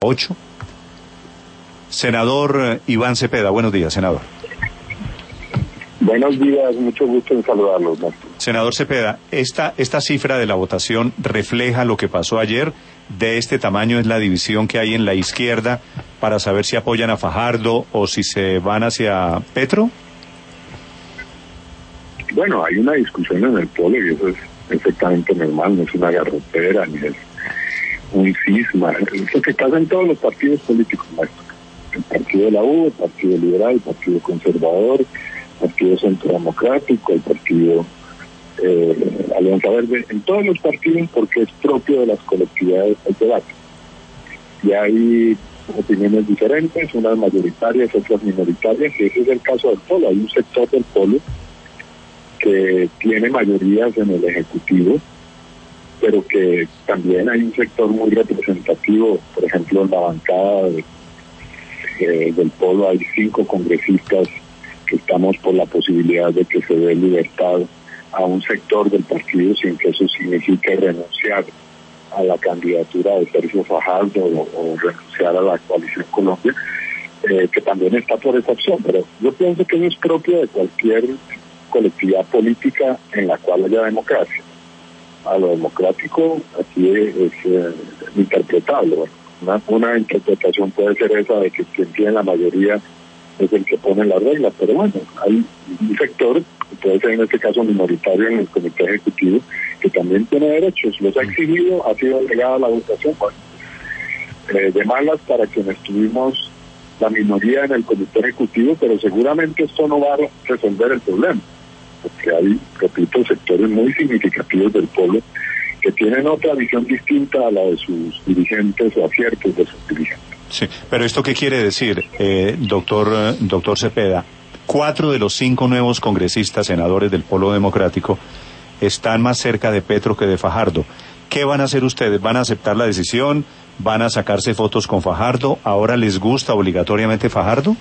8. Senador Iván Cepeda, buenos días, senador. Buenos días, mucho gusto en saludarlos, Néstor. Senador Cepeda, esta cifra de la votación refleja lo que pasó ayer. De este tamaño es la división que hay en la izquierda para saber si apoyan a Fajardo o si se van hacia Petro. Bueno, hay una discusión en el polo y eso es perfectamente normal, no es una garrotera ni es un cisma. Es lo que pasa en todos los partidos políticos, Néstor. El partido de la U, el partido liberal, el partido conservador, el partido centro democrático, el partido Alianza Verde, en todos los partidos, porque es propio de las colectividades el debate. Y hay opiniones diferentes, unas mayoritarias, otras minoritarias, y ese es el caso del polo. Hay un sector del polo que tiene mayorías en el Ejecutivo, pero que también hay un sector muy representativo, por ejemplo, en la bancada del polo hay 5 congresistas que estamos por la posibilidad de que se dé libertad a un sector del partido sin que eso signifique renunciar a la candidatura de Sergio Fajardo o renunciar a la Coalición Colombia, que también está por esa opción. Pero yo pienso que eso es propio de cualquier colectividad política en la cual haya democracia. A lo democrático aquí es interpretable. Bueno, una interpretación puede ser esa de que quien tiene la mayoría es el que pone las reglas, pero bueno, hay un sector, puede ser en este caso minoritario en el comité ejecutivo, que también tiene derechos, los ha exigido, ha sido delegada a la votación, bueno, de malas para quienes tuvimos la minoría en el comité ejecutivo, pero seguramente esto no va a resolver el problema, porque hay, repito, sectores muy significativos del pueblo que tienen otra visión distinta a la de sus dirigentes o aciertos de sus dirigentes. Sí, pero ¿esto qué quiere decir, doctor Cepeda? 4 de los 5 nuevos congresistas, senadores del Polo Democrático, están más cerca de Petro que de Fajardo. ¿Qué van a hacer ustedes? ¿Van a aceptar la decisión? ¿Van a sacarse fotos con Fajardo? ¿Ahora les gusta obligatoriamente Fajardo?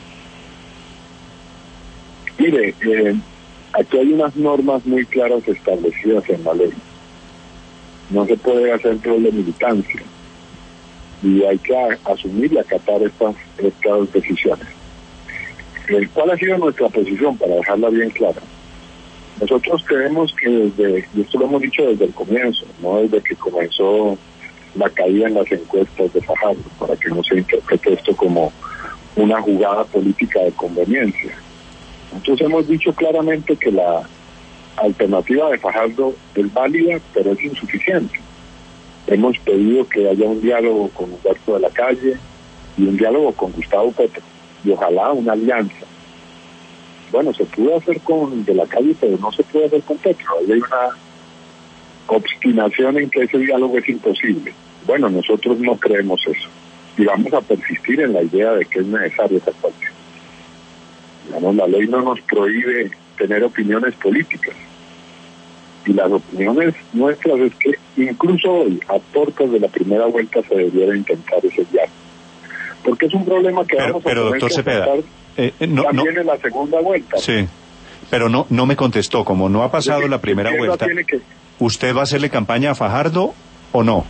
Mire, aquí hay unas normas muy claras establecidas en la ley. No se puede hacer rol de militancia. Y hay que asumir y acatar estas decisiones. ¿Cuál ha sido nuestra posición? Para dejarla bien clara. Nosotros creemos que y esto lo hemos dicho desde el comienzo, no desde que comenzó la caída en las encuestas de Fajardo, para que no se interprete esto como una jugada política de conveniencia. Nosotros hemos dicho claramente que la alternativa de Fajardo es válida, pero es insuficiente. Hemos pedido que haya un diálogo con Humberto de la Calle y un diálogo con Gustavo Petro, y ojalá una alianza. Bueno, se pudo hacer con de la Calle, pero no se puede hacer con Petro. Ahí hay una obstinación en que ese diálogo es imposible. Bueno, nosotros no creemos eso, y vamos a persistir en la idea de que es necesaria esa coalición. Digamos, la ley no nos prohíbe tener opiniones políticas, y las opiniones nuestras es que incluso hoy, a puertas de la primera vuelta, se debiera intentar ese diálogo. Porque es un problema que vamos a tener doctor que Cepeda, también en la segunda vuelta. Sí, pero no me contestó. Como no ha pasado la primera vuelta, ¿usted va a hacerle campaña a Fajardo o no?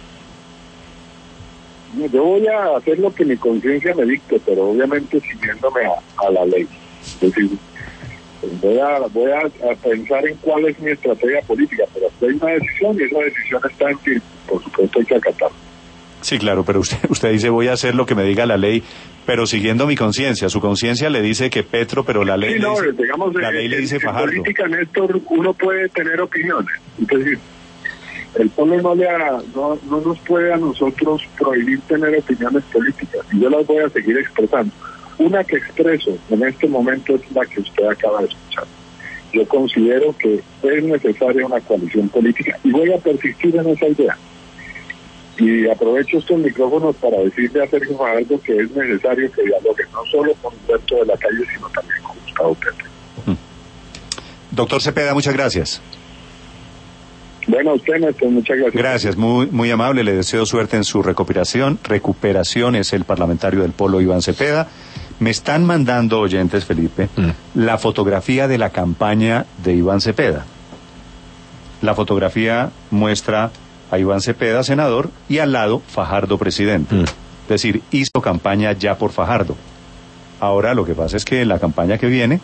Yo voy a hacer lo que mi conciencia me dicte, pero obviamente siguiéndome a la ley. Es decir, voy a pensar en cuál es mi estrategia política, pero hay una decisión y esa decisión está en firme. Por supuesto hay que acatarla. Sí, claro, pero usted dice voy a hacer lo que me diga la ley, pero siguiendo mi conciencia. Su conciencia le dice que Petro, pero la ley, le dice Fajardo. En política, Néstor, uno puede tener opiniones. Es decir, el pueblo no nos puede a nosotros prohibir tener opiniones políticas, y yo las voy a seguir expresando. Una que expreso en este momento es la que usted acaba de escuchar. Yo considero que es necesaria una coalición política y voy a persistir en esa idea. Y aprovecho estos micrófonos para decirle a Sergio Fajardo que es necesario que dialogue no solo con Humberto de la Calle, sino también con Gustavo Petro. Doctor Cepeda, muchas gracias. Bueno, a usted, Néstor, muchas gracias. Gracias, muy amable, le deseo suerte en su recuperación. Recuperación es el parlamentario del Polo, Iván Cepeda. Me están mandando, oyentes, Felipe, la fotografía de la campaña de Iván Cepeda. La fotografía muestra a Iván Cepeda, senador, y al lado Fajardo, presidente. decir, hizo campaña ya por Fajardo. Ahora lo que pasa es que en la campaña que viene,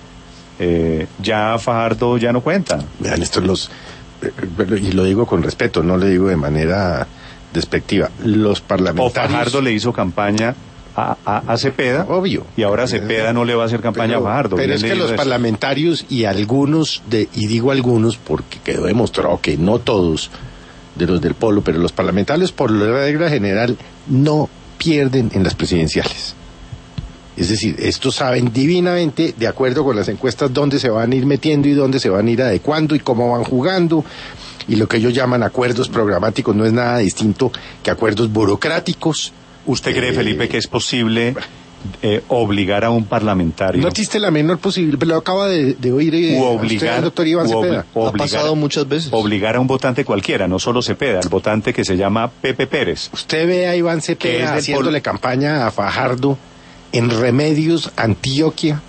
ya Fajardo ya no cuenta. Vean, y lo digo con respeto, no le digo de manera despectiva. Los parlamentarios... O Fajardo le hizo campaña a Cepeda. Obvio. Y ahora Cepeda no le va a hacer campaña a Fajardo. Pero es que los parlamentarios y algunos, y digo algunos porque quedó demostrado que no todos de los del Polo, pero los parlamentarios por la regla general no pierden en las presidenciales. Es decir, estos saben divinamente, de acuerdo con las encuestas, dónde se van a ir metiendo y dónde se van a ir adecuando y cómo van jugando. Y lo que ellos llaman acuerdos programáticos no es nada distinto que acuerdos burocráticos. ¿Usted cree, Felipe, que es posible obligar a un parlamentario? No existe la menor posibilidad, pero lo acaba de oír obligar, al doctor Iván Cepeda. Ha pasado muchas veces. Obligar a un votante cualquiera, no solo Cepeda, el votante que se llama Pepe Pérez. Usted ve a Iván Cepeda haciéndole campaña a Fajardo en Remedios, Antioquia,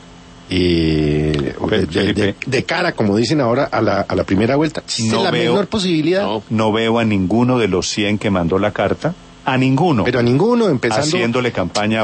de cara, como dicen ahora, a la primera vuelta. ¿Existe la menor posibilidad? No veo a ninguno de los 100 que mandó la carta, a ninguno. Pero a ninguno, empezando... haciéndole campaña